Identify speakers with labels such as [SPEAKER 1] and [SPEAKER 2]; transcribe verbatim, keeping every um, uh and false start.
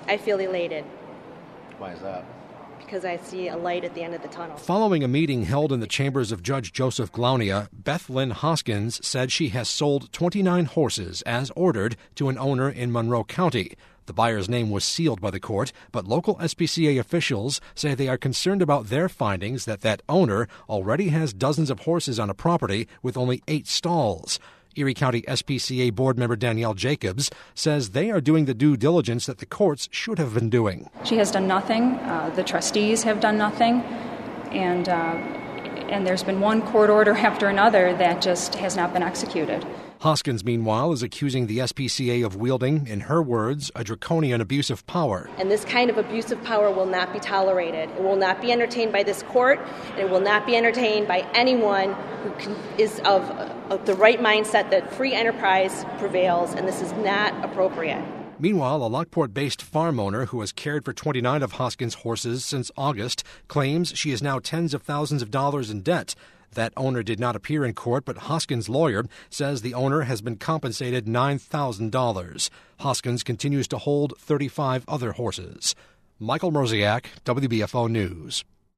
[SPEAKER 1] I feel elated.
[SPEAKER 2] Why is that?
[SPEAKER 1] Because I see a light at the end of the tunnel.
[SPEAKER 3] Following a meeting held in the chambers of Judge Joseph Glaunia, Beth Lynn Hoskins said she has sold twenty-nine horses as ordered to an owner in Monroe County. The buyer's name was sealed by the court, but local S P C A officials say they are concerned about their findings that that owner already has dozens of horses on a property with only eight stalls. Erie County S P C A board member Danielle Jacobs says they are doing the due diligence that the courts should have been doing.
[SPEAKER 4] She has done nothing. Uh, the trustees have done nothing. And, uh, and there's been one court order after another that just has not been executed.
[SPEAKER 3] Hoskins, meanwhile, is accusing the S P C A of wielding, in her words, a draconian abuse of power.
[SPEAKER 1] And this kind of abuse of power will not be tolerated. It will not be entertained by this court, and it will not be entertained by anyone who can, is of, of the right mindset that free enterprise prevails, and this is not appropriate.
[SPEAKER 3] Meanwhile, a Lockport-based farm owner who has cared for twenty-nine of Hoskins' horses since August claims she is now tens of thousands of dollars in debt. That owner did not appear in court, but Hoskins' lawyer says the owner has been compensated nine thousand dollars. Hoskins continues to hold thirty-five other horses. Michael Mrozek, W B F O News.